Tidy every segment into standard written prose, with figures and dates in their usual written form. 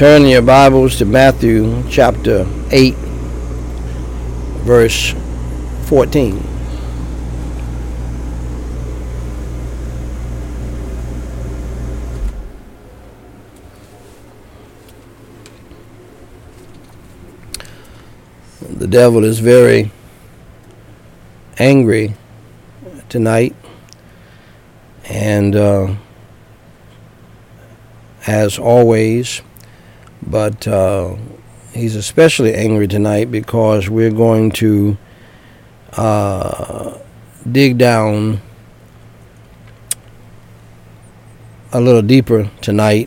Turn your Bibles to Matthew chapter 8, verse 14. The devil is very angry tonight, and as always, but he's especially angry tonight because we're going to dig down a little deeper tonight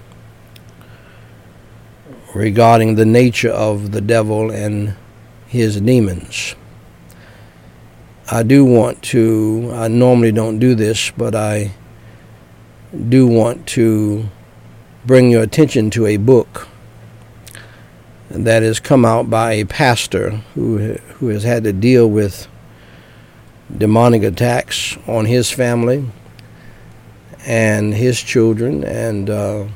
regarding the nature of the devil and his demons. I normally don't do this, but I do want to bring your attention to a book that has come out by a pastor who has had to deal with demonic attacks on his family and his children and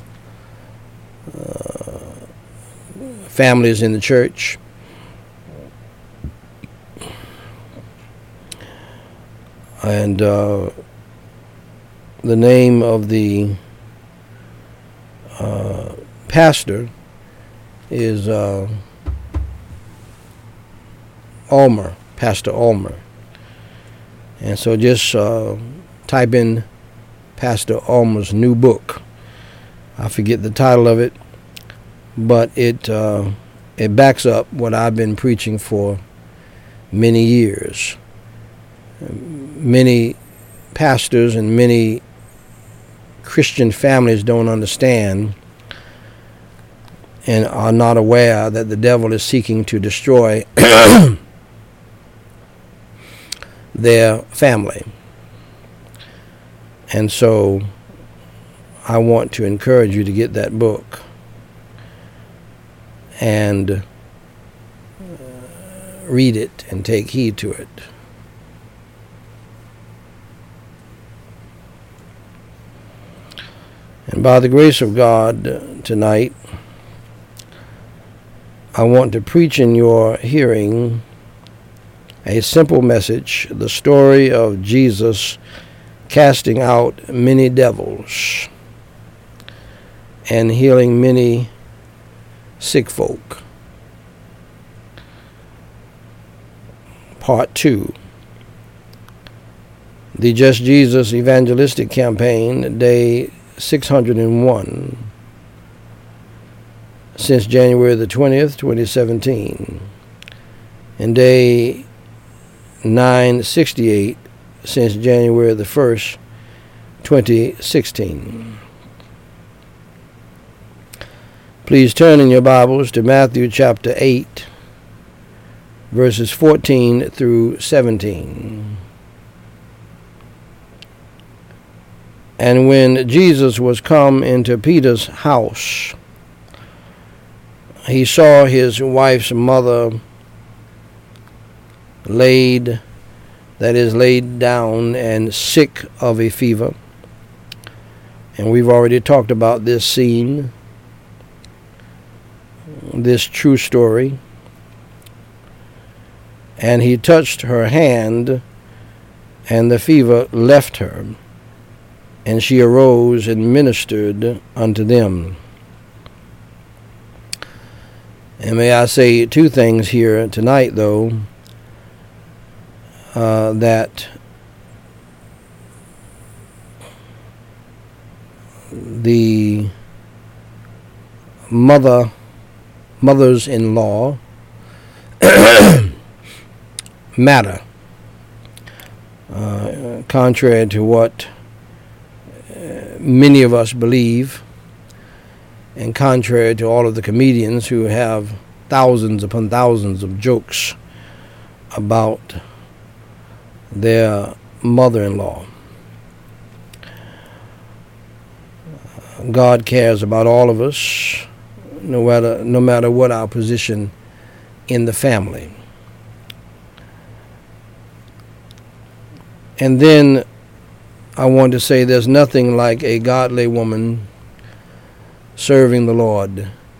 families in the church. And the name of the pastor is Pastor Ulmer. And so just type in Pastor Ulmer's new book. I forget the title of it, but it backs up what I've been preaching for many years. Many pastors and many Christian families don't understand and are not aware that the devil is seeking to destroy their family. And so I want to encourage you to get that book and read it and take heed to it. And by the grace of God tonight, I want to preach in your hearing a simple message, the story of Jesus casting out many devils and healing many sick folk. Part 2. The Just Jesus Evangelistic Campaign, Day 601, since January the 20th, 2017, and Day 968 since January the 1st, 2016. Please turn in your Bibles to Matthew chapter 8, verses 14 through 17. And when Jesus was come into Peter's house, he saw his wife's mother laid down and sick of a fever. And we've already talked about this scene, this true story. And he touched her hand, and the fever left her, and she arose and ministered unto them. And may I say two things here tonight, though, that the mothers-in-law matter, contrary to what many of us believe, and contrary to all of the comedians who have thousands upon thousands of jokes about their mother-in-law. God cares about all of us, no matter what our position in the family. And then I want to say there's nothing like a godly woman serving the Lord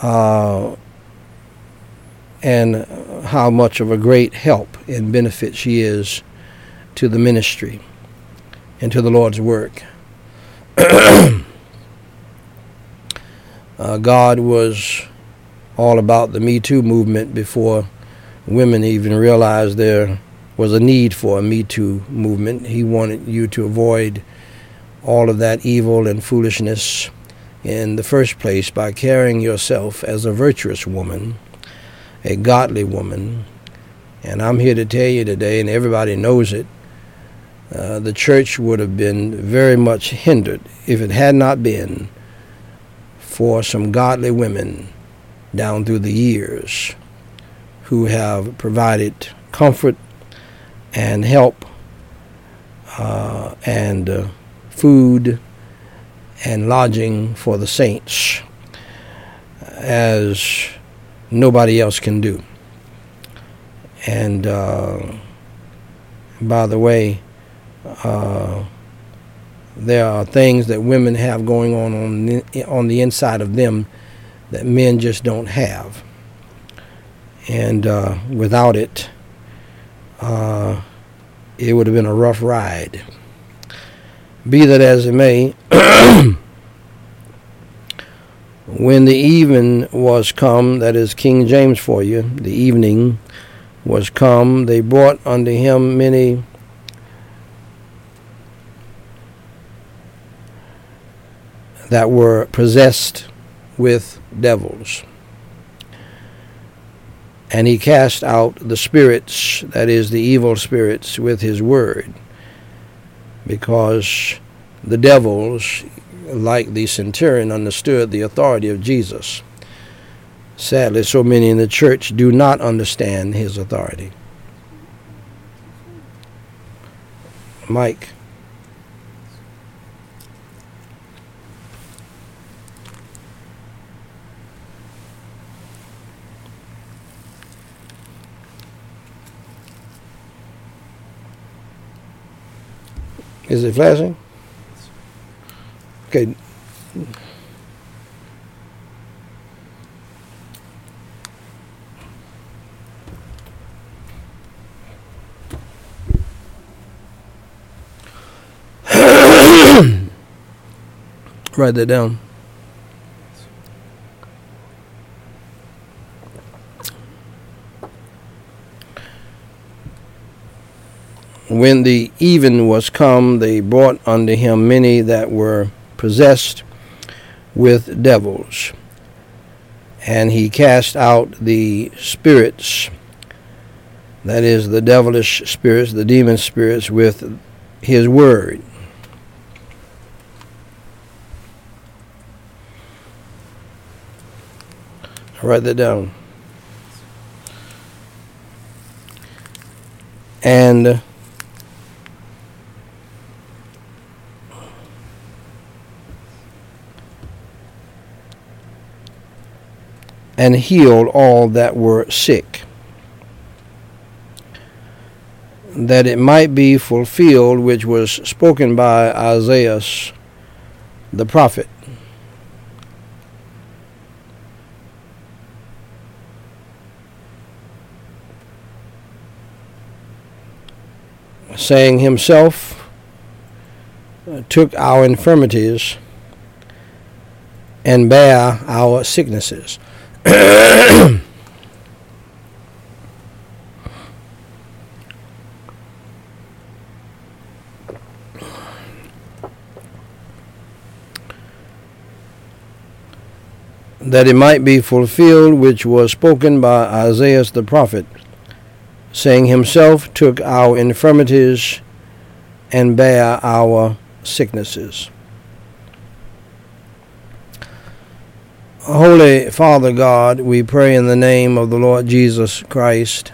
and how much of a great help and benefit she is to the ministry and to the Lord's work. God was all about the Me Too movement before women even realized there was a need for a Me Too movement. He wanted you to avoid all of that evil and foolishness in the first place by carrying yourself as a virtuous woman, a godly woman. And I'm here to tell you today, and everybody knows it, the church would have been very much hindered if it had not been for some godly women down through the years who have provided comfort and help and food and lodging for the saints as nobody else can do. And by the way, there are things that women have going on the inside of them that men just don't have. And without it, it would have been a rough ride. Be that as it may, when the even was come, that is King James for you, the evening was come, they brought unto him many that were possessed with devils. And he cast out the spirits, that is the evil spirits, with his word, because the devils, like the centurion, understood the authority of Jesus. Sadly, so many in the church do not understand his authority. Mike. Is it flashing? Okay. Write that down. When the even was come, they brought unto him many that were possessed with devils. And he cast out the spirits, that is the devilish spirits, the demon spirits, with his word. Write that down. And healed all that were sick, that it might be fulfilled which was spoken by Isaiah the prophet, saying, himself took our infirmities and bare our sicknesses. That it might be fulfilled which was spoken by Isaiah the prophet, saying, himself took our infirmities and bare our sicknesses. Holy Father God, we pray in the name of the Lord Jesus Christ,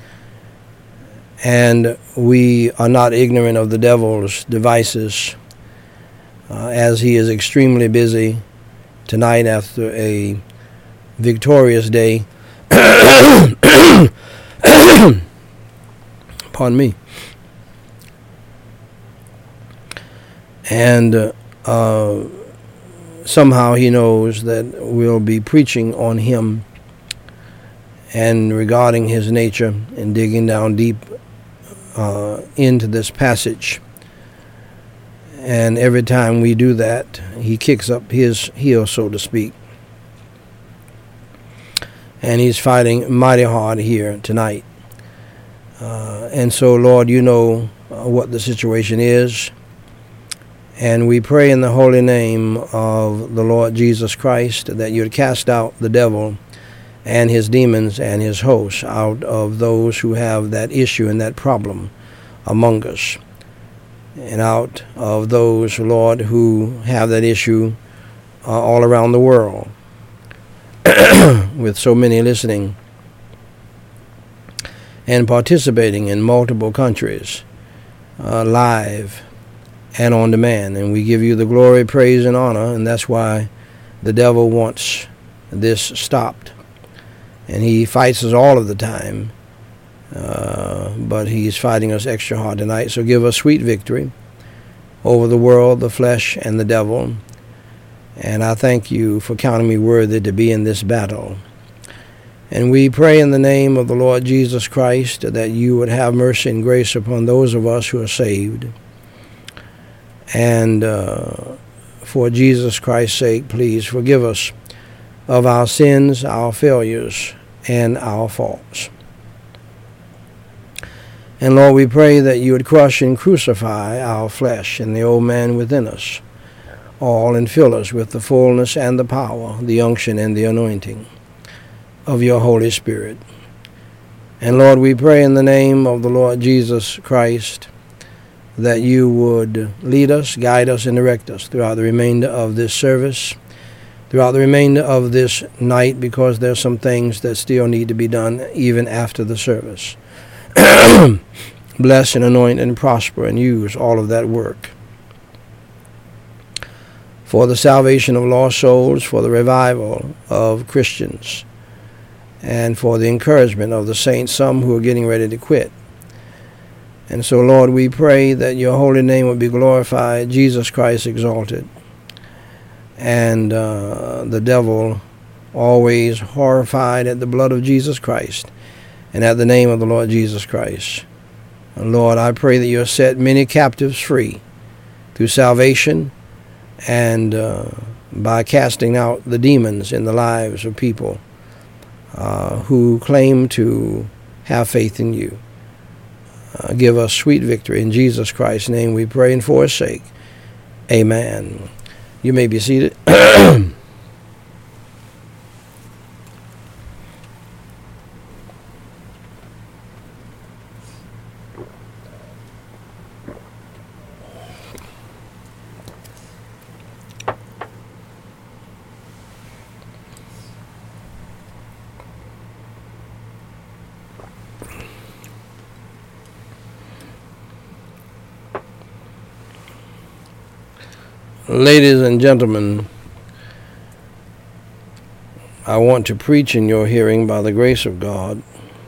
and we are not ignorant of the devil's devices, as he is extremely busy tonight after a victorious day. Pardon me. And somehow he knows that we'll be preaching on him and regarding his nature and digging down deep into this passage. And every time we do that, he kicks up his heel, so to speak. And he's fighting mighty hard here tonight. And so, Lord, you know what the situation is. And we pray in the holy name of the Lord Jesus Christ that you'd cast out the devil and his demons and his hosts out of those who have that issue and that problem among us. And out of those, Lord, who have that issue all around the world, with so many listening and participating in multiple countries, live and on demand. And we give you the glory, praise, and honor, and that's why the devil wants this stopped. And he fights us all of the time, but he's fighting us extra hard tonight. So give us sweet victory over the world, the flesh, and the devil. And I thank you for counting me worthy to be in this battle. And we pray in the name of the Lord Jesus Christ that you would have mercy and grace upon those of us who are saved. And for Jesus Christ's sake, please forgive us of our sins, our failures, and our faults. And Lord, we pray that you would crush and crucify our flesh and the old man within us, all, and fill us with the fullness and the power, the unction and the anointing of your Holy Spirit. And Lord, we pray in the name of the Lord Jesus Christ that you would lead us, guide us, and direct us throughout the remainder of this service, throughout the remainder of this night, because there's some things that still need to be done even after the service. Bless and anoint and prosper and use all of that work for the salvation of lost souls, for the revival of Christians, and for the encouragement of the saints, some who are getting ready to quit. And so, Lord, we pray that your holy name would be glorified, Jesus Christ exalted, and the devil always horrified at the blood of Jesus Christ and at the name of the Lord Jesus Christ. And Lord, I pray that you'll set many captives free through salvation and by casting out the demons in the lives of people who claim to have faith in you. Give us sweet victory. In Jesus Christ's name we pray, and for his sake, amen. You may be seated. Ladies and gentlemen, I want to preach in your hearing, by the grace of God,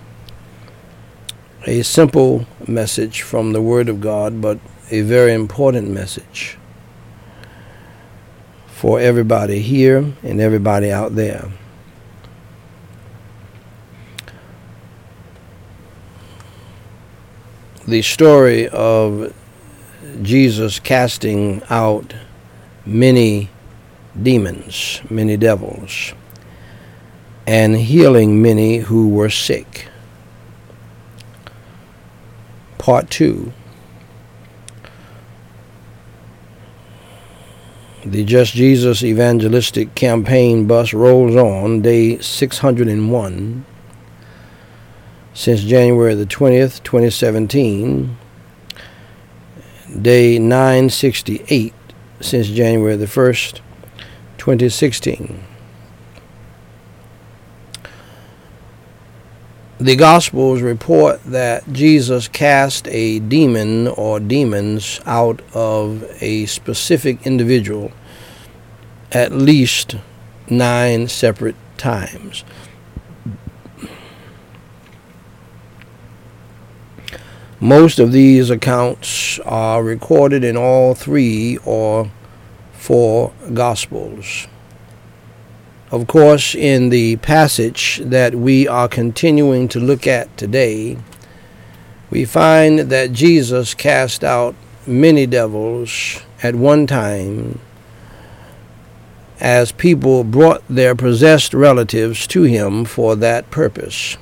a simple message from the Word of God, but a very important message for everybody here and everybody out there. The story of Jesus casting out many demons, many devils, and healing many who were sick. Part 2. The Just Jesus evangelistic campaign bus rolls on, day 601, since January the 20th, 2017, day 968, since January the 1st, 2016. The Gospels report that Jesus cast a demon or demons out of a specific individual at least 9 separate times. Most of these accounts are recorded in all 3 or four Gospels. Of course, in the passage that we are continuing to look at today, we find that Jesus cast out many devils at one time as people brought their possessed relatives to him for that purpose.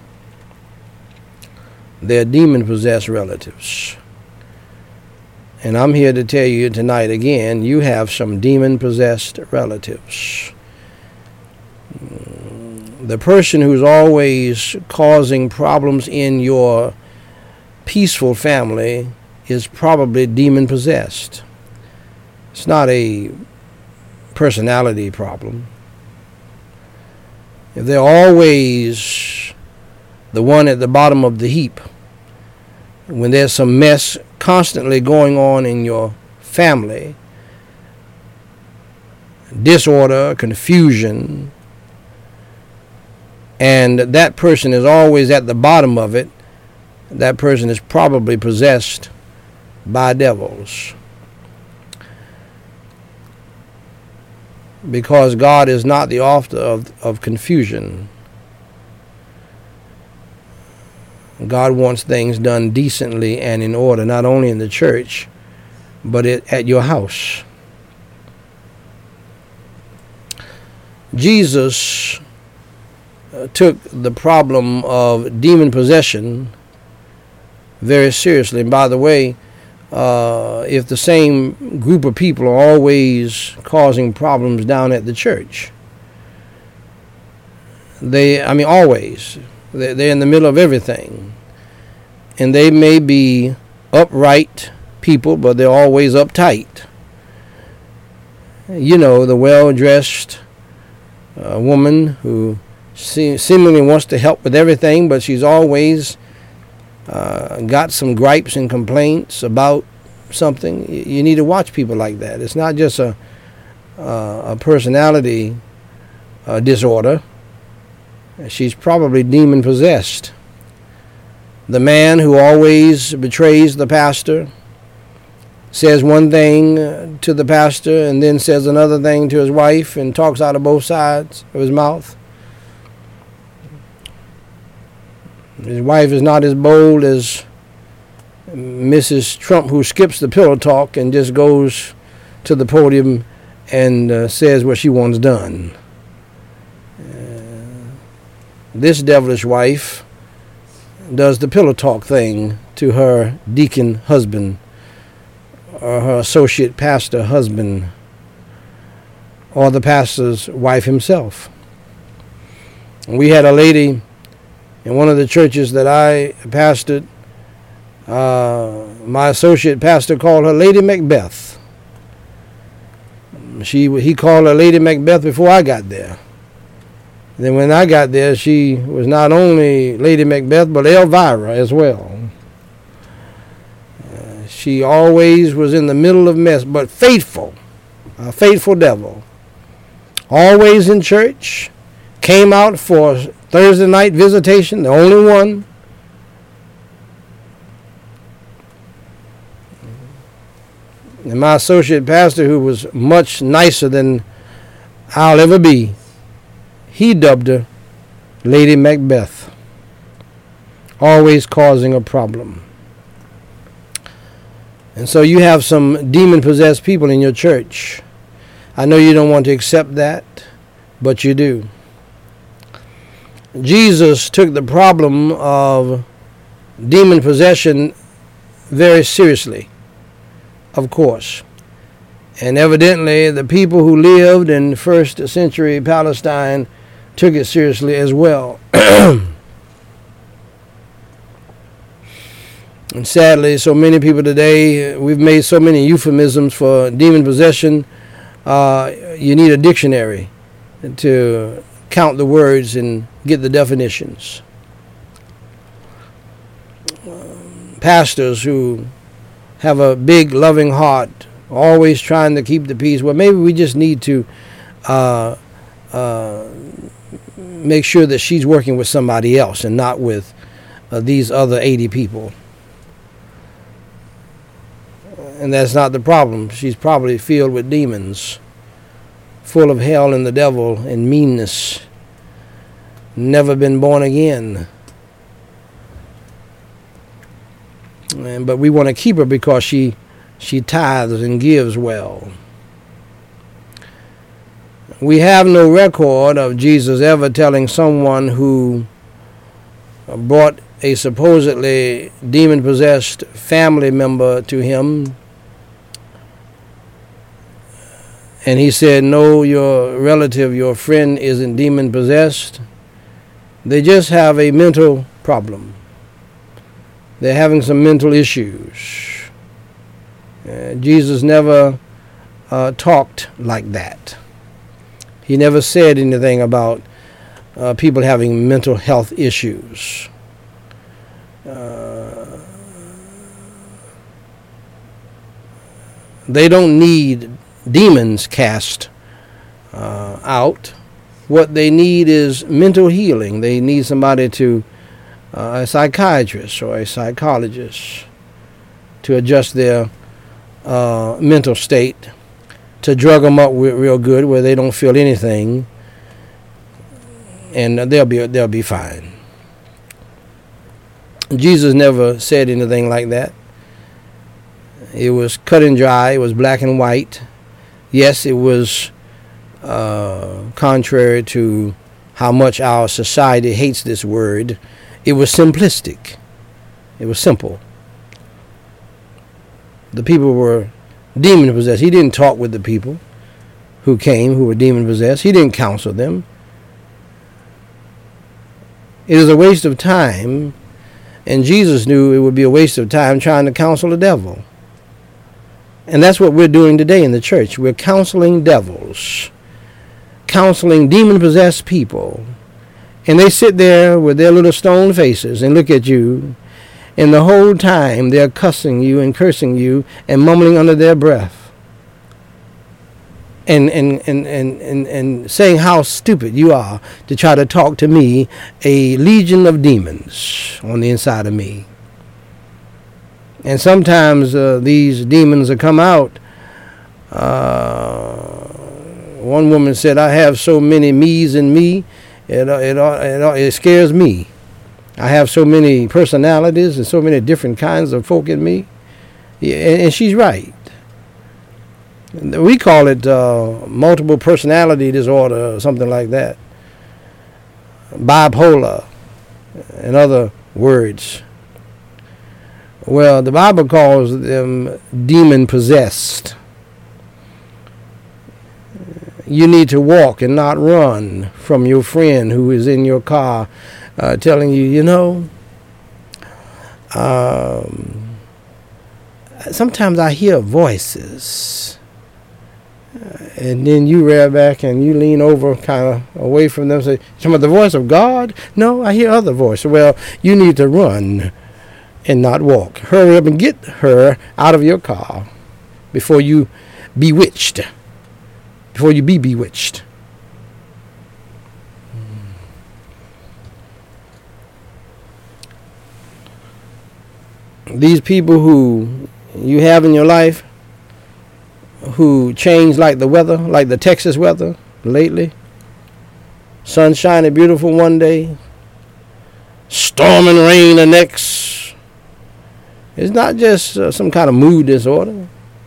Their demon-possessed relatives. And I'm here to tell you tonight again, you have some demon-possessed relatives. The person who's always causing problems in your peaceful family is probably demon-possessed. It's not a personality problem. If they're always the one at the bottom of the heap, when there's some mess constantly going on in your family, disorder, confusion, and that person is always at the bottom of it, that person is probably possessed by devils. Because God is not the author of confusion. God wants things done decently and in order, not only in the church, but at your house. Jesus took the problem of demon possession very seriously. And by the way, if the same group of people are always causing problems down at the church, always, they're in the middle of everything. And they may be upright people, but they're always uptight. You know, the well-dressed woman who seemingly wants to help with everything, but she's always got some gripes and complaints about something. You need to watch people like that. It's not just a personality disorder. She's probably demon-possessed. The man who always betrays the pastor, says one thing to the pastor and then says another thing to his wife and talks out of both sides of his mouth. His wife is not as bold as Mrs. Trump, who skips the pillow talk and just goes to the podium and says what she wants done. This devilish wife does the pillow talk thing to her deacon husband or her associate pastor husband or the pastor's wife himself. We had a lady in one of the churches that I pastored. My associate pastor called her Lady Macbeth. He called her Lady Macbeth before I got there. Then when I got there, she was not only Lady Macbeth, but Elvira as well. She always was in the middle of mess, but faithful, a faithful devil. Always in church, came out for Thursday night visitation, the only one. And my associate pastor, who was much nicer than I'll ever be, he dubbed her Lady Macbeth, always causing a problem. And so you have some demon-possessed people in your church. I know you don't want to accept that, but you do. Jesus took the problem of demon possession very seriously, of course. And evidently the people who lived in first century Palestine took it seriously as well. And sadly, so many people today, we've made so many euphemisms for demon possession. You need a dictionary to count the words and get the definitions. Pastors who have a big loving heart, always trying to keep the peace. Well, maybe we just need to make sure that she's working with somebody else and not with these other 80 people. And that's not the problem. She's probably filled with demons. full of hell and the devil and meanness, never been born again. But we want to keep her because she tithes and gives well. We have no record of Jesus ever telling someone who brought a supposedly demon-possessed family member to him, and he said, no, your relative, your friend isn't demon-possessed. They just have a mental problem. They're having some mental issues. Jesus never talked like that. He never said anything about people having mental health issues. They don't need demons cast out. What they need is mental healing. They need somebody to, a psychiatrist or a psychologist, to adjust their mental state, to drug them up real good where they don't feel anything, and they'll be fine. Jesus never said anything like that. It was cut and dry. It was black and white. Yes, it was contrary to how much our society hates this word. It was simplistic. It was simple. The people were demon-possessed. He didn't talk with the people who came, who were demon-possessed. He didn't counsel them. It is a waste of time, and Jesus knew it would be a waste of time trying to counsel the devil. And that's what we're doing today in the church. We're counseling devils, counseling demon-possessed people. And they sit there with their little stone faces and look at you, and the whole time they're cussing you and cursing you and mumbling under their breath and saying how stupid you are to try to talk to me, a legion of demons on the inside of me. And sometimes these demons will come out. One woman said, I have so many me's in me, it scares me. I have so many personalities and so many different kinds of folk in me. Yeah, and she's right. We call it multiple personality disorder or something like that. Bipolar and other words. Well, the Bible calls them demon-possessed. You need to walk and not run from your friend who is in your car telling you, sometimes I hear voices. And then you rear back and you lean over kind of away from them and say, some of the voice of God? No, I hear other voices. Well, you need to run and not walk. Hurry up and get her out of your car before you be bewitched. Before you be bewitched. These people who you have in your life who change like the weather, like the Texas weather lately. Sun shining beautiful one day, storm and rain the next. It's not just some kind of mood disorder.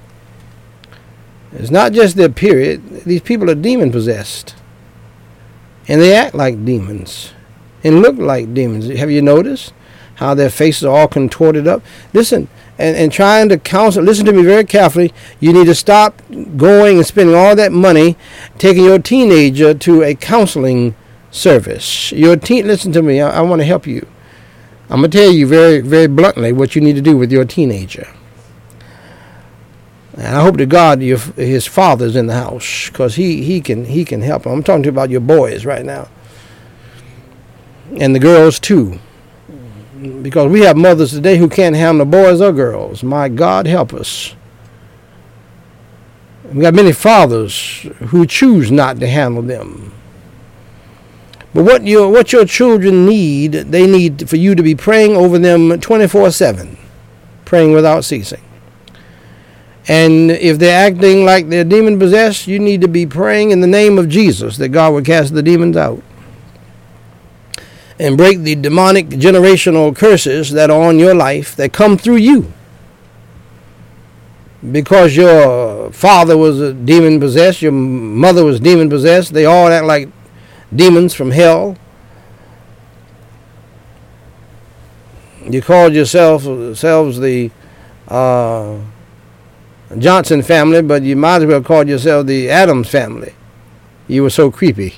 It's not just their period. These people are demon-possessed. And they act like demons and look like demons. Have you noticed how their faces are all contorted up? Listen, and trying to counsel, listen to me very carefully. You need to stop going and spending all that money taking your teenager to a counseling service. Listen to me. I want to help you. I'm going to tell you very, very bluntly what you need to do with your teenager. And I hope to God his father's in the house, because he can help him. I'm talking to you about your boys right now. And the girls too. Because we have mothers today who can't handle boys or girls. My God, help us. We got many fathers who choose not to handle them. But what your children need, they need for you to be praying over them 24/7, praying without ceasing. And if they're acting like they're demon possessed, you need to be praying in the name of Jesus that God would cast the demons out and break the demonic generational curses that are on your life that come through you. Because your father was a demon possessed, your mother was demon possessed, they all act like demons from hell. You called yourselves the Johnson family, but you might as well call yourself the Addams family. You were so creepy.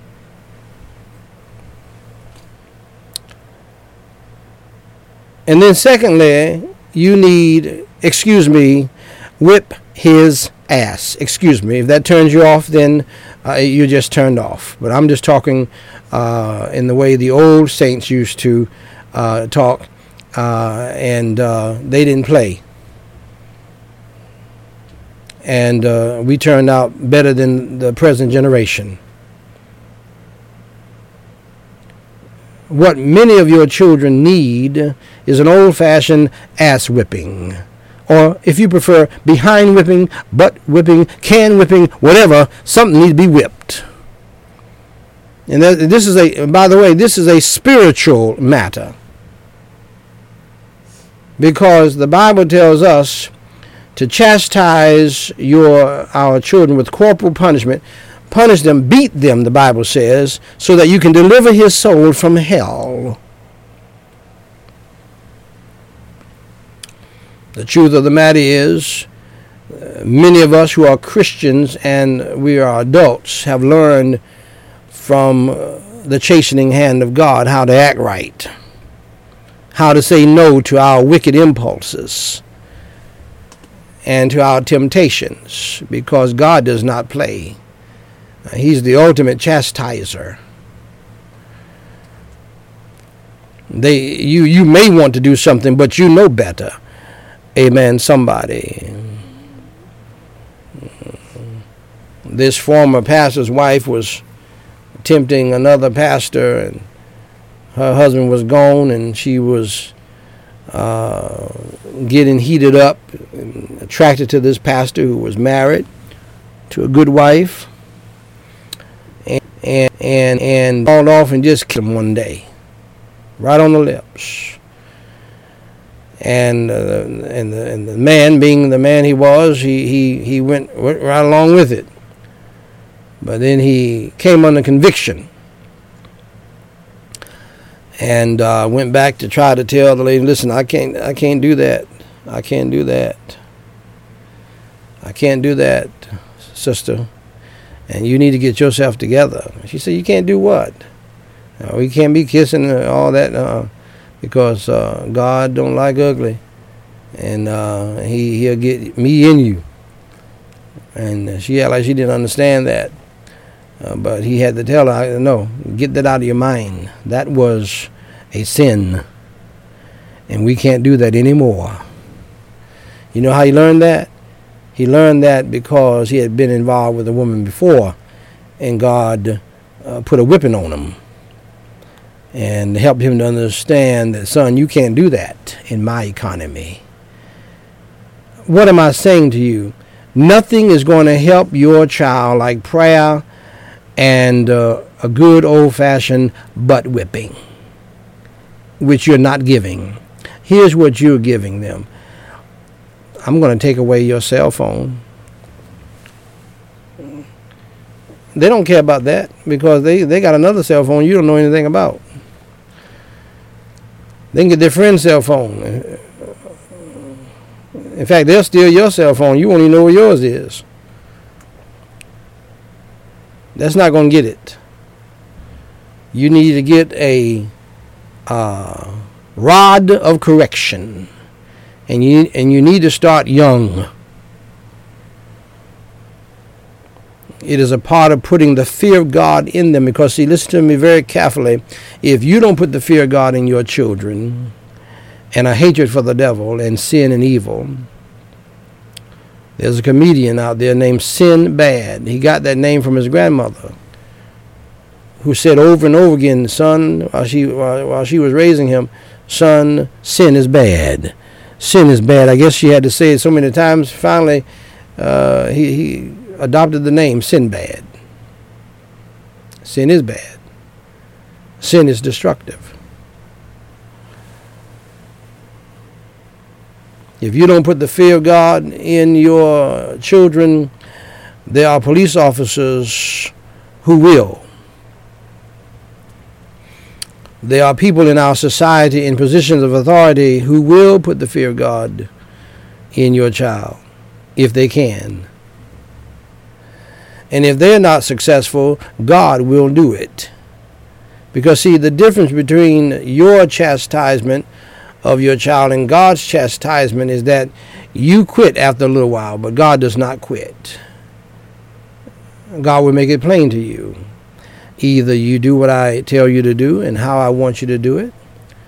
And then secondly, you need, whip his ass. Excuse me. If that turns you off, then you're just turned off. But I'm just talking in the way the old saints used to talk, and they didn't play. And we turned out better than the present generation. What many of your children need is an old-fashioned ass whipping. Or, if you prefer, behind whipping, butt whipping, can whipping, whatever, something needs to be whipped. And this is a spiritual matter. Because the Bible tells us to chastise our children with corporal punishment. Punish them, beat them, the Bible says, so that you can deliver his soul from hell. The truth of the matter is, many of us who are Christians and we are adults have learned from the chastening hand of God how to act right, how to say no to our wicked impulses and to our temptations, because God does not play. He's the ultimate chastiser. You may want to do something, but you know better. Amen, somebody. This former pastor's wife was tempting another pastor, and her husband was gone, and she was getting heated up, attracted to this pastor who was married to a good wife. And called off and just killed him one day, right on the lips. And the man, being the man he was, he went right along with it. But then he came under conviction and went back to try to tell the lady, listen, I can't do that. I can't do that. I can't do that, sister. And you need to get yourself together. She said, you can't do what? We can't be kissing all that because God don't like ugly. And he'll get me in you. And she acted like she didn't understand that. But he had to tell her, no, get that out of your mind. That was a sin. And we can't do that anymore. You know how he learned that? He learned that because he had been involved with a woman before, and God put a whipping on him and helped him to understand that, son, you can't do that in my economy. What am I saying to you? Nothing is going to help your child like prayer and a good old-fashioned butt whipping, which you're not giving. Here's what you're giving them. I'm going to take away your cell phone. They don't care about that because they got another cell phone you don't know anything about. They can get their friend's cell phone. In fact, they'll steal your cell phone. You won't even know where yours is. That's not going to get it. You need to get a rod of correction. And you need to start young. It is a part of putting the fear of God in them. Because, see, listen to me very carefully. If you don't put the fear of God in your children and a hatred for the devil and sin and evil, there's a comedian out there named Sinbad. He got that name from his grandmother, who said over and over again, son, while she was raising him, son, sin is bad. sin is bad. I guess she had to say it so many times. Finally, he adopted the name Sinbad. Sin is bad. Sin is destructive. If you don't put the fear of God in your children, there are police officers who will. There are people in our society in positions of authority who will put the fear of God in your child, if they can. And if they're not successful, God will do it. Because see, the difference between your chastisement of your child and God's chastisement is that you quit after a little while, but God does not quit. God will make it plain to you. Either you do what I tell you to do and how I want you to do it,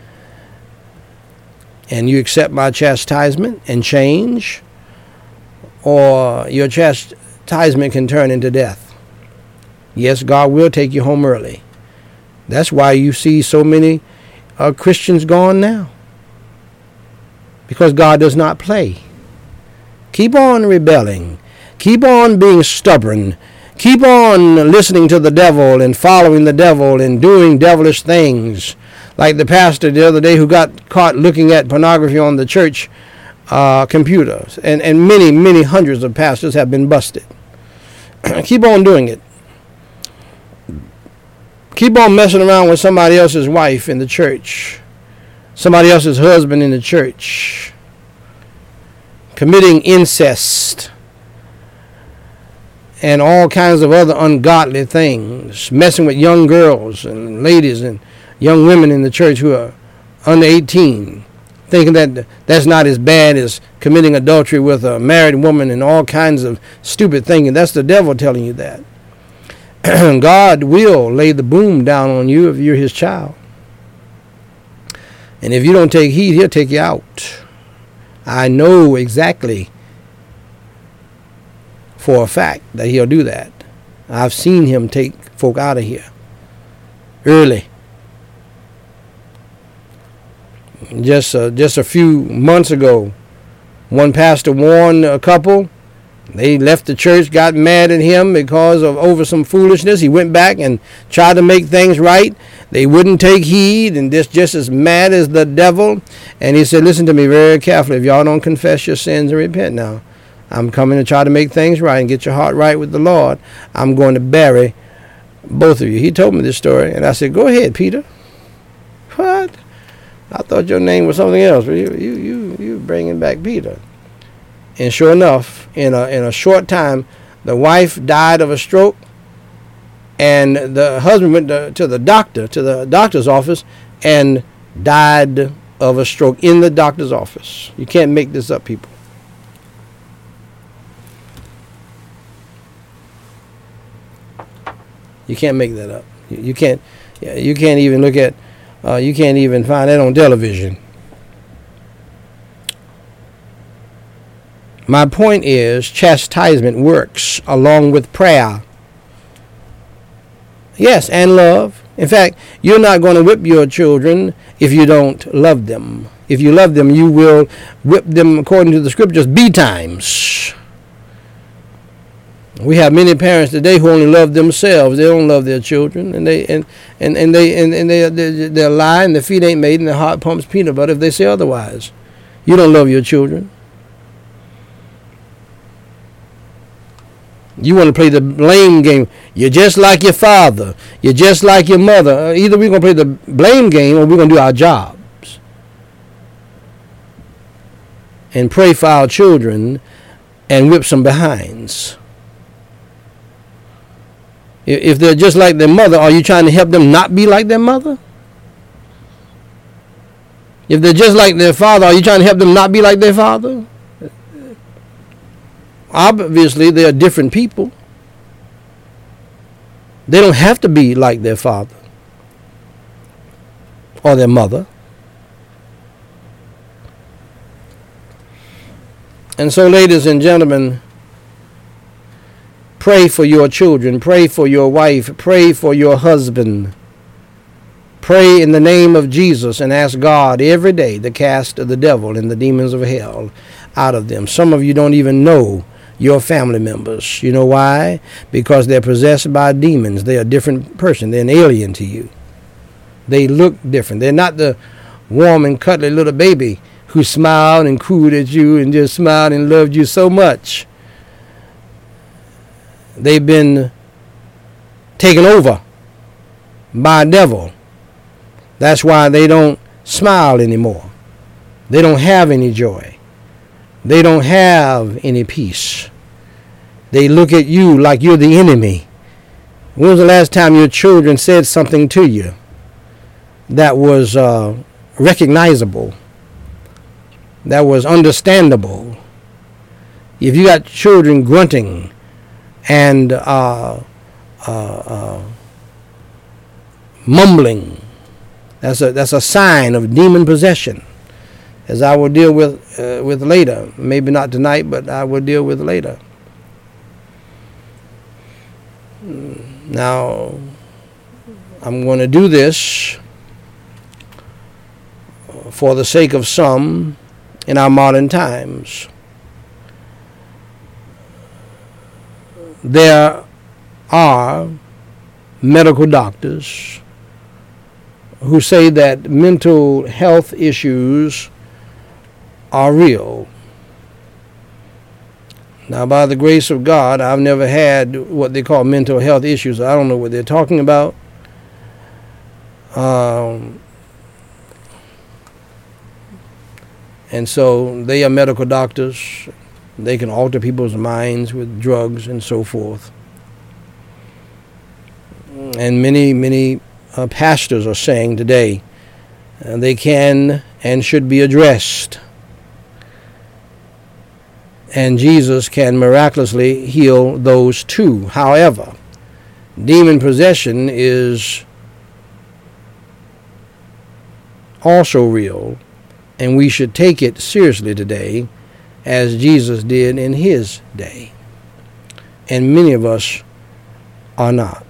and you accept my chastisement and change, or your chastisement can turn into death. Yes, God will take you home early. That's why you see so many Christians gone now. Because God does not play. Keep on rebelling. Keep on being stubborn. Keep on listening to the devil and following the devil and doing devilish things. Like the pastor the other day who got caught looking at pornography on the church computers. And many, many hundreds of pastors have been busted. Keep on doing it. Keep on messing around with somebody else's wife in the church. Somebody else's husband in the church. Committing incest. And all kinds of other ungodly things. Messing with young girls and ladies and young women in the church who are under 18. Thinking that that's not as bad as committing adultery with a married woman and all kinds of stupid thinking. That's the devil telling you that. God will lay the boom down on you if you're his child. And if you don't take heed, he'll take you out. I know exactly for a fact that he'll do that. I've seen him take folk out of here early. Just a few months ago, one pastor warned a couple. They left the church, got mad at him because of over some foolishness. He went back and tried to make things right. They wouldn't take heed, and just as mad as the devil. And he said, listen to me very carefully. If y'all don't confess your sins and repent now, I'm coming to try to make things right and get your heart right with the Lord. I'm going to bury both of you. He told me this story, and I said, go ahead, Peter. What? I thought your name was something else. You bringing back Peter. And sure enough, in a short time, the wife died of a stroke, and the husband went to the doctor's office, and died of a stroke in the doctor's office. You can't make this up, people. You can't make that up. You can't even look at. You can't even find that on television. My point is, chastisement works along with prayer. Yes, and love. In fact, you're not going to whip your children if you don't love them. If you love them, you will whip them according to the scriptures B-times. We have many parents today who only love themselves. They don't love their children, and they'll lie, and their feet ain't made, and their heart pumps peanut butter if they say otherwise. You don't love your children. You want to play the blame game. You're just like your father. You're just like your mother. Either we're going to play the blame game or we're going to do our jobs. And pray for our children and whip some behinds. If they're just like their mother, are you trying to help them not be like their mother? If they're just like their father, are you trying to help them not be like their father? Obviously, they are different people. They don't have to be like their father or their mother. And so, ladies and gentlemen, pray for your children. Pray for your wife. Pray for your husband. Pray in the name of Jesus and ask God every day to cast the devil and the demons of hell out of them. Some of you don't even know your family members. You know why? Because they're possessed by demons. They're a different person. They're an alien to you. They look different. They're not the warm and cuddly little baby who smiled and cooed at you and just smiled and loved you so much. They've been taken over by a devil. That's why they don't smile anymore. They don't have any joy. They don't have any peace. They look at you like you're the enemy. When was the last time your children said something to you that was recognizable, that was understandable? If you got children grunting and mumbling, that's a sign of demon possession, as I will deal with later. Maybe not tonight, but I will deal with later. Now, I'm going to do this for the sake of some in our modern times. There are medical doctors who say that mental health issues are real. Now, by the grace of God, I've never had what they call mental health issues. I don't know what they're talking about. And so they are medical doctors. They can alter people's minds with drugs and so forth. And many pastors are saying today they can and should be addressed. And Jesus can miraculously heal those too. However, demon possession is also real, and we should take it seriously today, as Jesus did in his day. And many of us are not.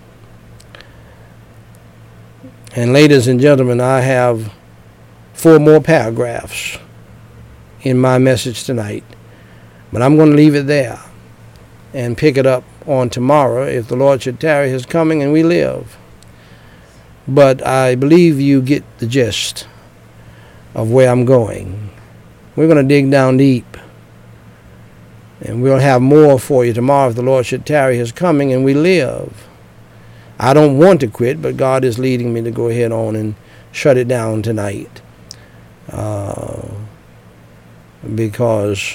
And ladies and gentlemen, I have 4 more paragraphs in my message tonight. But I'm going to leave it there and pick it up on tomorrow if the Lord should tarry his coming and we live. But I believe you get the gist of where I'm going. We're going to dig down deep. And we'll have more for you tomorrow if the Lord should tarry his coming and we live. I don't want to quit, but God is leading me to go ahead on and shut it down tonight. Because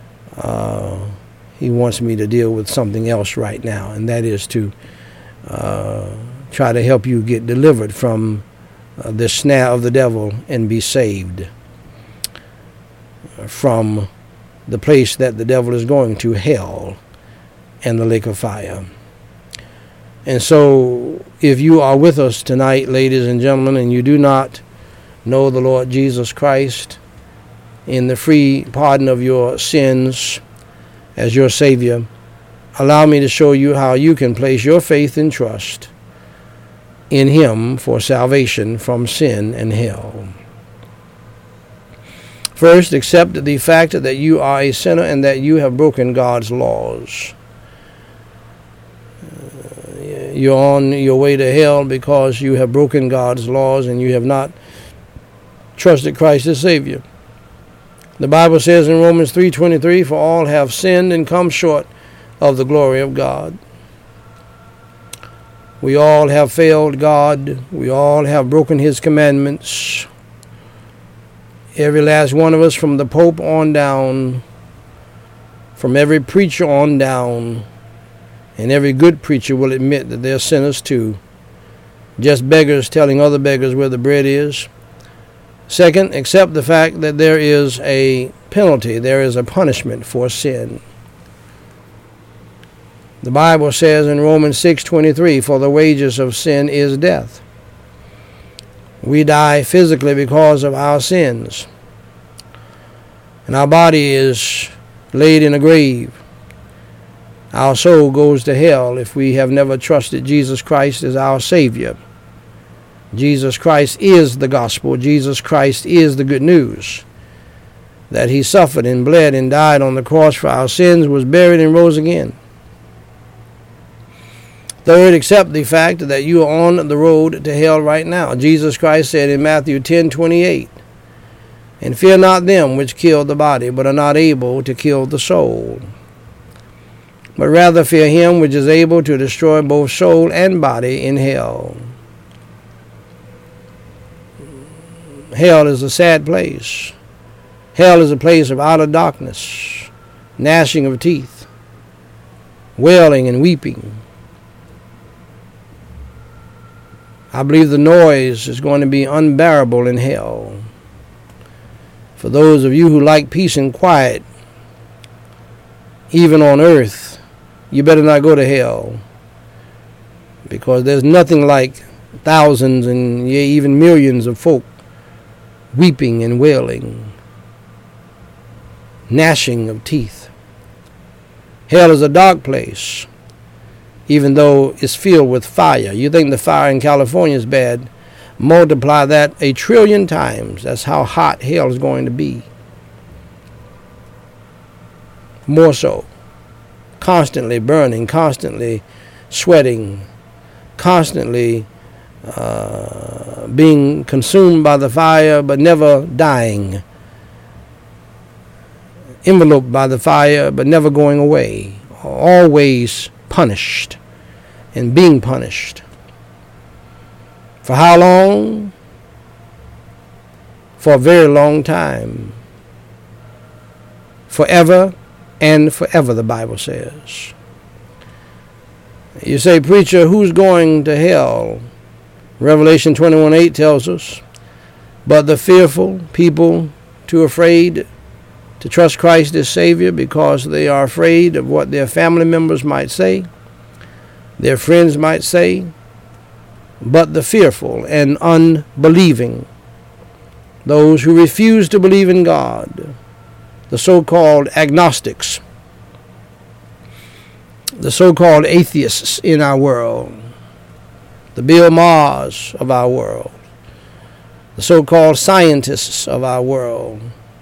he wants me to deal with something else right now, and that is to try to help you get delivered from the snare of the devil and be saved from the place that the devil is going to, hell and the lake of fire. And so if you are with us tonight, ladies and gentlemen, and you do not know the Lord Jesus Christ in the free pardon of your sins as your Savior, allow me to show you how you can place your faith and trust in him for salvation from sin and hell. First, accept the fact that you are a sinner and that you have broken God's laws. You're on your way to hell because you have broken God's laws and you have not trusted Christ as Savior. The Bible says in Romans 3:23, for all have sinned and come short of the glory of God. We all have failed God. We all have broken his commandments. Every last one of us, from the Pope on down, from every preacher on down, and every good preacher will admit that they're sinners too. Just beggars telling other beggars where the bread is. Second, accept the fact that there is a penalty, there is a punishment for sin. The Bible says in Romans 6:23, for the wages of sin is death. We die physically because of our sins. And our body is laid in a grave. Our soul goes to hell if we have never trusted Jesus Christ as our Savior. Jesus Christ is the gospel. Jesus Christ is the good news. That he suffered and bled and died on the cross for our sins, was buried and rose again. Third, accept the fact that you are on the road to hell right now. Jesus Christ said in Matthew 10:28, "And fear not them which kill the body, but are not able to kill the soul. But rather fear him which is able to destroy both soul and body in hell." Hell is a sad place. Hell is a place of outer darkness, gnashing of teeth, wailing and weeping. I believe the noise is going to be unbearable in hell. For those of you who like peace and quiet, even on earth, you better not go to hell. Because there's nothing like thousands and even millions of folk weeping and wailing, gnashing of teeth. Hell is a dark place, even though it's filled with fire. You think the fire in California is bad? Multiply that 1 trillion times. That's how hot hell is going to be. More so. Constantly burning, constantly sweating, constantly being consumed by the fire, but never dying. Enveloped by the fire, but never going away. Always punished and being punished. For how long? For a very long time. Forever and forever, the Bible says. You say, preacher, who's going to hell? Revelation 21:8 tells us, but the fearful, people too afraid to trust Christ as Savior because they are afraid of what their family members might say, their friends might say. But the fearful and unbelieving, those who refuse to believe in God, the so-called agnostics, the so-called atheists in our world, the Bill Mahers of our world, the so-called scientists of our world.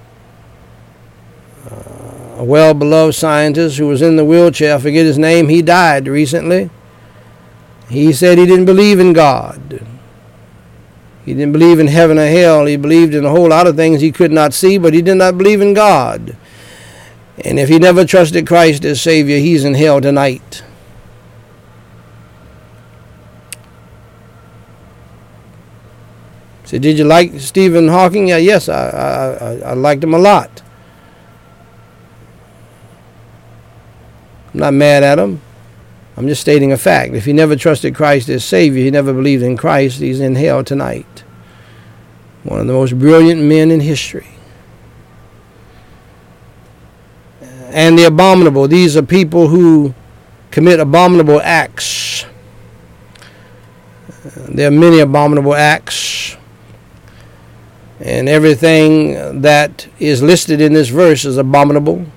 A well-beloved scientist who was in the wheelchair, I forget his name, he died recently. He said he didn't believe in God. He didn't believe in heaven or hell. He believed in a whole lot of things he could not see, but he did not believe in God. And if he never trusted Christ as Savior, he's in hell tonight. So did you like Stephen Hawking? Yeah, yes, I liked him a lot. I'm not mad at him. I'm just stating a fact. If he never trusted Christ as Savior, he never believed in Christ, he's in hell tonight. One of the most brilliant men in history. And the abominable. These are people who commit abominable acts. There are many abominable acts. And everything that is listed in this verse is abominable.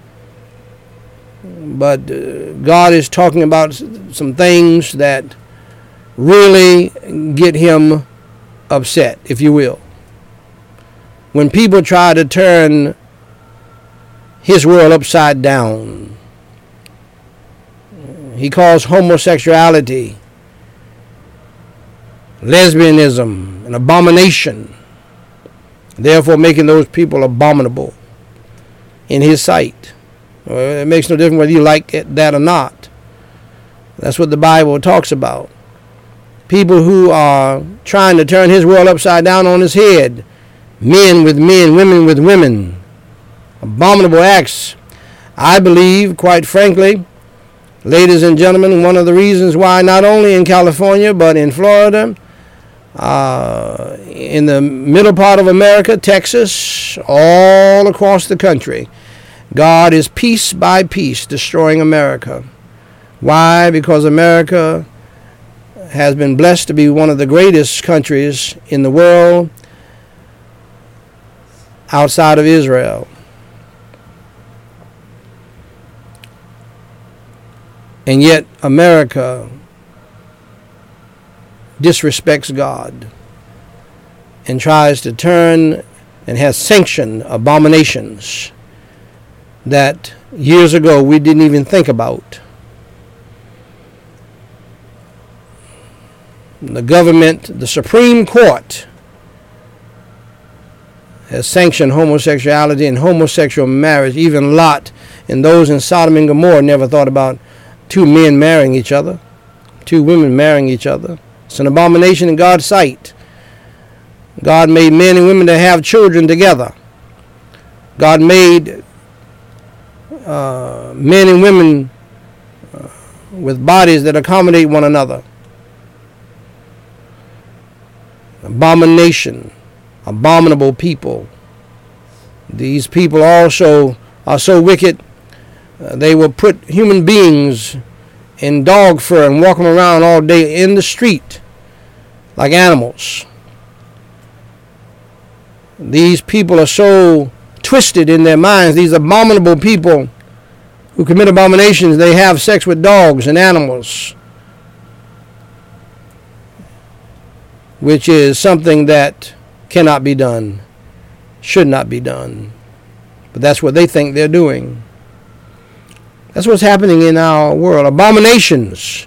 But God is talking about some things that really get him upset, if you will. When people try to turn his world upside down, he calls homosexuality, lesbianism, an abomination, therefore making those people abominable in his sight. It makes no difference whether you like that or not. That's what the Bible talks about. People who are trying to turn his world upside down on his head. Men with men, women with women. Abominable acts. I believe, quite frankly, ladies and gentlemen, one of the reasons why not only in California but in Florida, in the middle part of America, Texas, all across the country, God is piece by piece destroying America. Why? Because America has been blessed to be one of the greatest countries in the world outside of Israel. And yet America disrespects God and tries to turn and has sanctioned abominations that years ago we didn't even think about. The government, the Supreme Court, has sanctioned homosexuality and homosexual marriage. Even Lot and those in Sodom and Gomorrah never thought about two men marrying each other, two women marrying each other. It's an abomination in God's sight. God made men and women to have children together. God made men and women with bodies that accommodate one another. Abomination, abominable people. These people also are so wicked, they will put human beings in dog fur and walk them around all day in the street like animals. These people are so twisted in their minds. These abominable people who commit abominations, they have sex with dogs and animals, which is something that cannot be done, should not be done. But that's what they think they're doing. That's what's happening in our world. Abominations.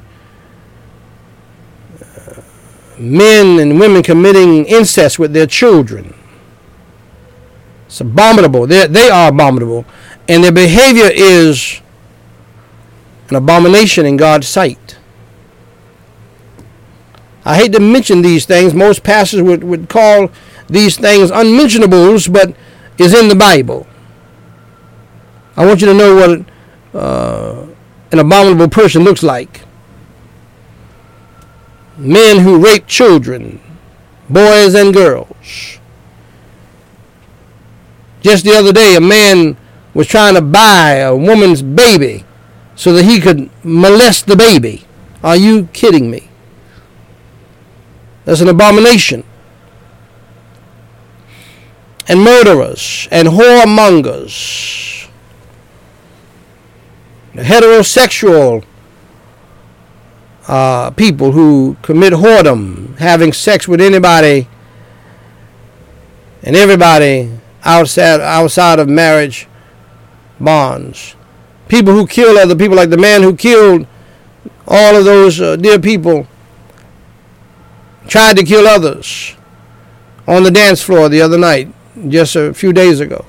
Men and women committing incest with their children. It's abominable. They are abominable. And their behavior is an abomination in God's sight. I hate to mention these things. Most pastors would call these things unmentionables, but is in the Bible. I want you to know what an abominable person looks like. Men who rape children, boys and girls. Just the other day, a man was trying to buy a woman's baby so that he could molest the baby. Are you kidding me? That's an abomination. And murderers and whoremongers. Heterosexual people who commit whoredom, having sex with anybody and everybody outside of marriage bonds. People who kill other people, like the man who killed all of those dear people, tried to kill others on the dance floor the other night, just a few days ago.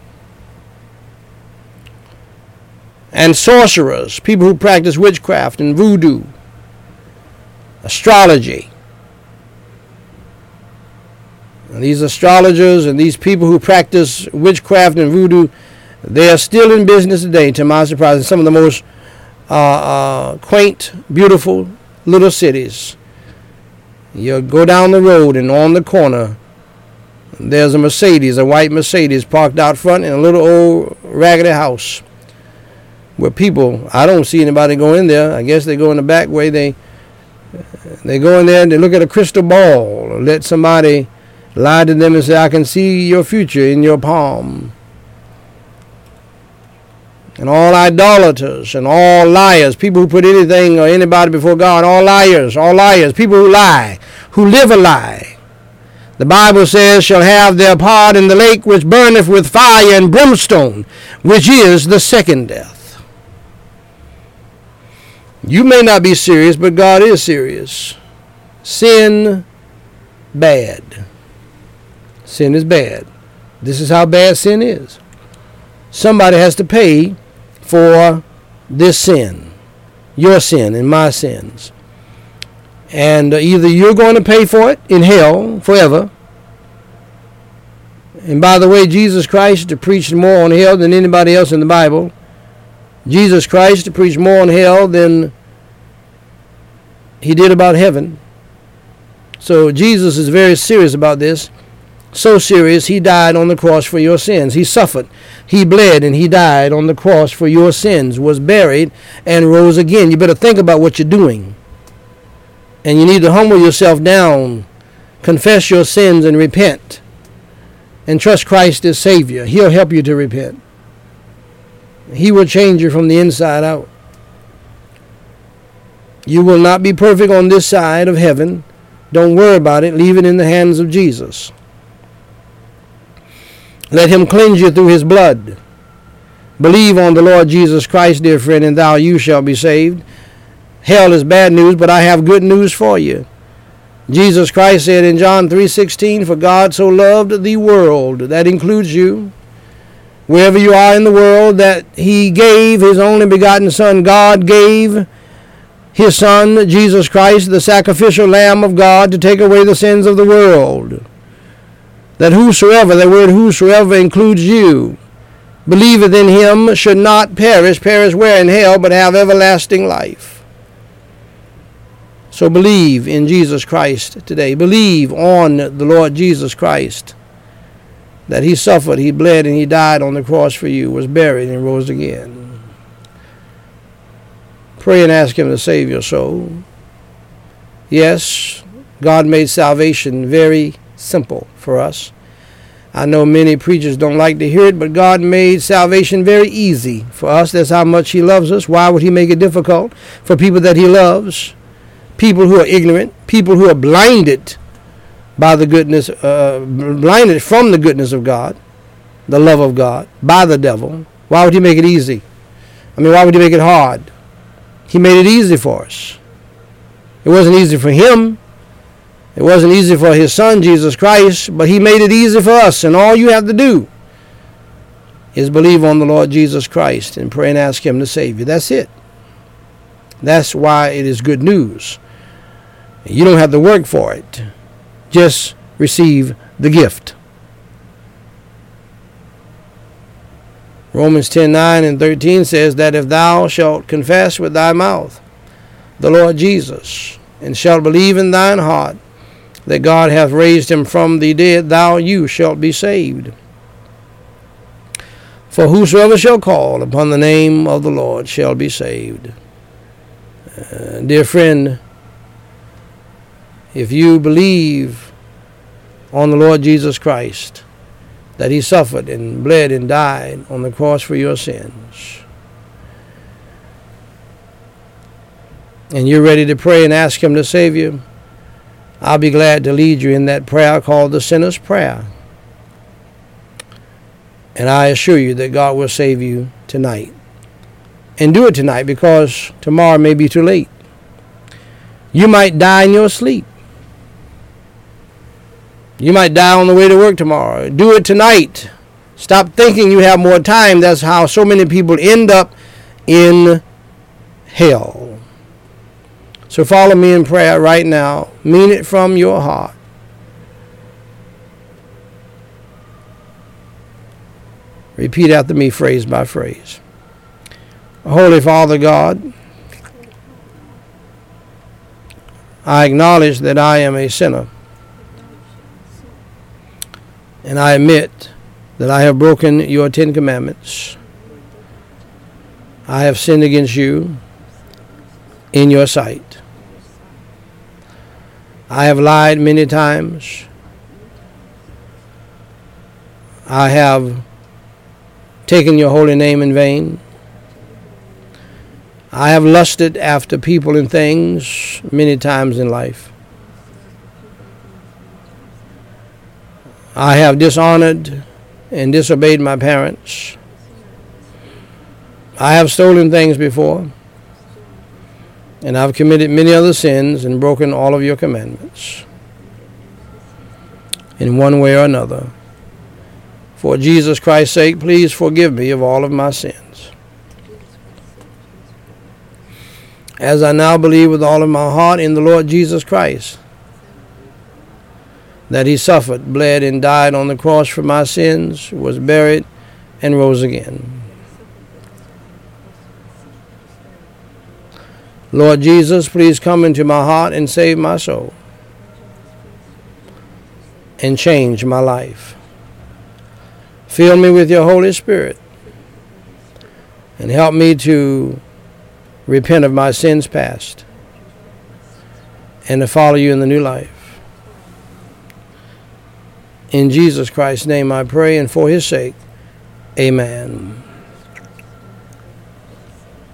And sorcerers, people who practice witchcraft and voodoo, astrology. And these astrologers and these people who practice witchcraft and voodoo, they are still in business today, to my surprise, in some of the most quaint, beautiful little cities. You go down the road and on the corner, there's a Mercedes, a white Mercedes parked out front in a little old raggedy house where people, I don't see anybody go in there. I guess they go in the back way. They go in there and they look at a crystal ball or let somebody lie to them and say, I can see your future in your palm. And all idolaters and all liars, people who put anything or anybody before God, all liars, people who lie, who live a lie. The Bible says, shall have their part in the lake which burneth with fire and brimstone, which is the second death. You may not be serious, but God is serious. Sin, bad. Sin is bad. This is how bad sin is. Somebody has to pay for this sin, your sin and my sins. And either you're going to pay for it in hell forever. And by the way, Jesus Christ preached more on hell than anybody else in the Bible. Jesus Christ preached more on hell than he did about heaven. So Jesus is very serious about this. So serious, he died on the cross for your sins. He suffered, he bled, and he died on the cross for your sins, was buried, and rose again. You better think about what you're doing. And you need to humble yourself down, confess your sins, and repent. And trust Christ as Savior. He'll help you to repent. He will change you from the inside out. You will not be perfect on this side of heaven. Don't worry about it. Leave it in the hands of Jesus. Let him cleanse you through his blood. Believe on the Lord Jesus Christ, dear friend, and you shall be saved. Hell is bad news, but I have good news for you. Jesus Christ said in John 3:16, for God so loved the world, that includes you, wherever you are in the world, that he gave his only begotten Son. God gave his Son, Jesus Christ, the sacrificial Lamb of God, to take away the sins of the world. That whosoever, the word whosoever includes you, believeth in him should not perish. Perish where? In hell, but have everlasting life. So believe in Jesus Christ today. Believe on the Lord Jesus Christ, that he suffered, he bled, and he died on the cross for you, was buried, and rose again. Pray and ask him to save your soul. Yes, God made salvation very simple for us. I know many preachers don't like to hear it, but God made salvation very easy for us. That's how much he loves us. Why would he make it difficult for people that he loves? People who are ignorant, people who are blinded by the goodness, blinded from the goodness of God, the love of God, by the devil. Why would he make it easy? Why would he make it hard? He made it easy for us. It wasn't easy for him. It wasn't easy for his Son, Jesus Christ, but he made it easy for us. And all you have to do is believe on the Lord Jesus Christ and pray and ask him to save you. That's it. That's why it is good news. You don't have to work for it. Just receive the gift. Romans 10:9 and 13 says that if thou shalt confess with thy mouth the Lord Jesus, and shalt believe in thine heart that God hath raised him from the dead, you shalt be saved. For whosoever shall call upon the name of the Lord shall be saved. Dear friend, if you believe on the Lord Jesus Christ, that he suffered and bled and died on the cross for your sins, and you're ready to pray and ask him to save you, I'll be glad to lead you in that prayer called the Sinner's Prayer. And I assure you that God will save you tonight. And do it tonight, because tomorrow may be too late. You might die in your sleep. You might die on the way to work tomorrow. Do it tonight. Stop thinking you have more time. That's how so many people end up in hell. So follow me in prayer right now. Mean it from your heart. Repeat after me, phrase by phrase. Holy Father God, I acknowledge that I am a sinner, and I admit that I have broken your 10 commandments. I have sinned against you in your sight. I have lied many times. I have taken your holy name in vain. I have lusted after people and things many times in life. I have dishonored and disobeyed my parents. I have stolen things before, and I've committed many other sins and broken all of your commandments in one way or another. For Jesus Christ's sake, please forgive me of all of my sins. As I now believe with all of my heart in the Lord Jesus Christ, that he suffered, bled, and died on the cross for my sins, was buried, and rose again. Lord Jesus, please come into my heart and save my soul and change my life. Fill me with your Holy Spirit and help me to repent of my sins past and to follow you in the new life. In Jesus Christ's name I pray, and for his sake, amen.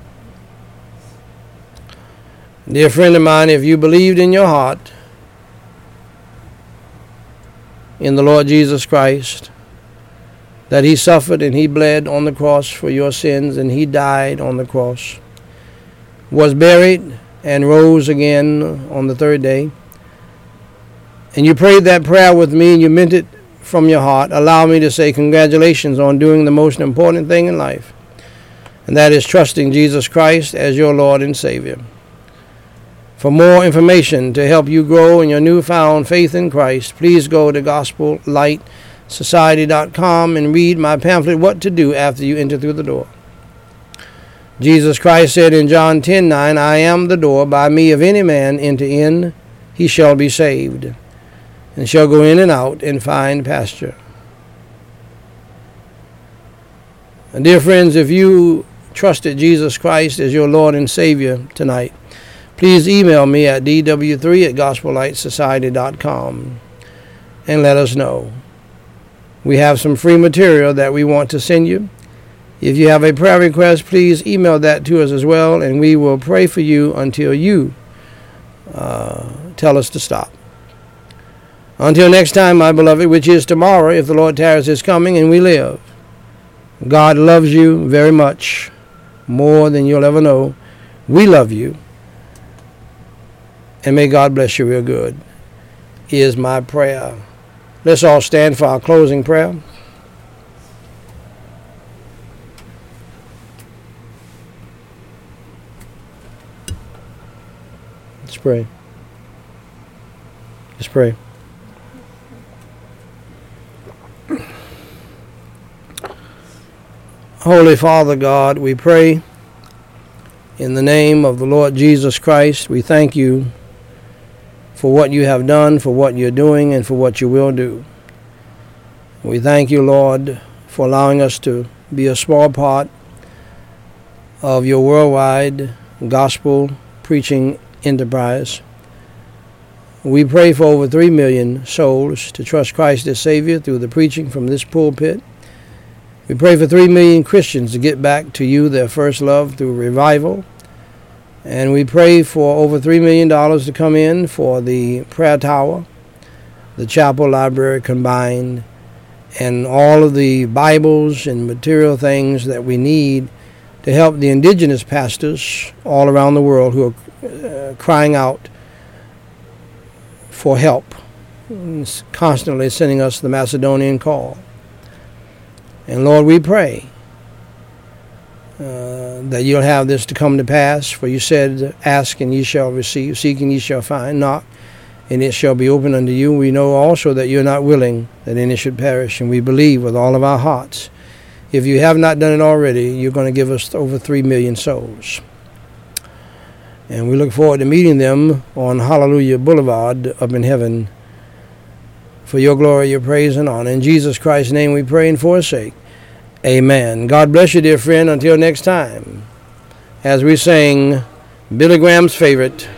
Dear friend of mine, if you believed in your heart in the Lord Jesus Christ, that he suffered and he bled on the cross for your sins, and he died on the cross, was buried, and rose again on the third day, and you prayed that prayer with me and you meant it from your heart, allow me to say congratulations on doing the most important thing in life, and that is trusting Jesus Christ as your Lord and Savior. For more information to help you grow in your newfound faith in Christ, please go to GospelLightSociety.com and read my pamphlet, What to Do After You Enter Through the Door. Jesus Christ said in John 10:9, I am the door. By me, if any man enter in, he shall be saved, and shall go in and out and find pasture. And dear friends, if you trusted Jesus Christ as your Lord and Savior tonight, please email me at dw3@gospellightsociety.com and let us know. We have some free material that we want to send you. If you have a prayer request, please email that to us as well, and we will pray for you until you tell us to stop. Until next time, my beloved, which is tomorrow, if the Lord tarries his coming and we live, God loves you very much, more than you'll ever know. We love you, and may God bless you real good, is my prayer. Let's all stand for our closing prayer. Let's pray. Let's pray. Holy Father God, we pray in the name of the Lord Jesus Christ. We thank you for what you have done, for what you're doing, and for what you will do. We thank you, Lord, for allowing us to be a small part of your worldwide gospel preaching enterprise. We pray for over 3 million souls to trust Christ as Savior through the preaching from this pulpit. We pray for 3 million Christians to get back to you, their first love, through revival. And we pray for over $3 million to come in for the prayer tower, the chapel library combined, and all of the Bibles and material things that we need to help the indigenous pastors all around the world who are crying out for help, constantly sending us the Macedonian call. And Lord, we pray that you'll have this to come to pass, for you said, ask and ye shall receive, seek and ye shall find, knock and it shall be opened unto you. We know also that you're not willing that any should perish, and we believe with all of our hearts, if you have not done it already, you're going to give us over 3 million souls. And we look forward to meeting them on Hallelujah Boulevard up in heaven, for your glory, your praise, and honor. In Jesus Christ's name we pray and forsake. Amen. God bless you, dear friend. Until next time, as we sing Billy Graham's favorite,